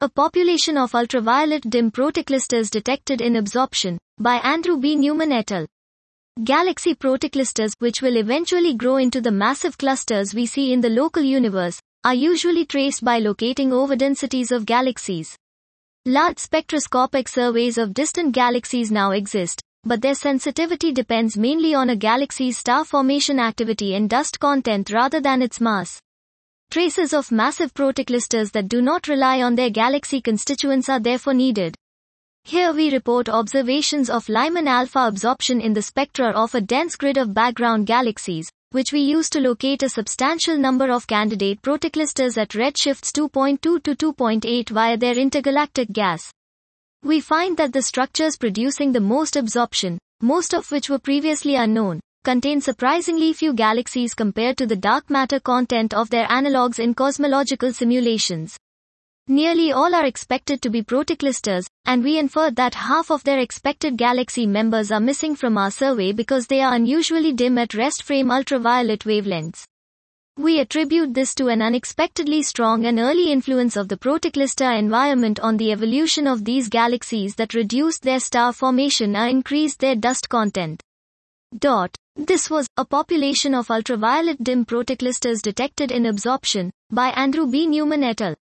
A population of ultraviolet dim protoclusters detected in absorption, by Andrew B. Newman et al. Galaxy protoclusters, which will eventually grow into the massive clusters we see in the local universe, are usually traced by locating overdensities of galaxies. Large spectroscopic surveys of distant galaxies now exist, but their sensitivity depends mainly on a galaxy's star formation activity and dust content rather than its mass. Traces of massive protoclusters that do not rely on their galaxy constituents are therefore needed. Here we report observations of Lyman alpha absorption in the spectra of a dense grid of background galaxies, which we use to locate a substantial number of candidate protoclusters at redshifts 2.2 to 2.8 via their intergalactic gas. We find that the structures producing the most absorption, most of which were previously unknown, contain surprisingly few galaxies compared to the dark matter content of their analogues in cosmological simulations. Nearly all are expected to be protoclusters, and we inferred that half of their expected galaxy members are missing from our survey because they are unusually dim at rest frame ultraviolet wavelengths. We attribute this to an unexpectedly strong and early influence of the protocluster environment on the evolution of these galaxies that reduced their star formation or increased their dust content. This was a population of ultraviolet dim protoclusters detected in absorption by Andrew B. Newman et al.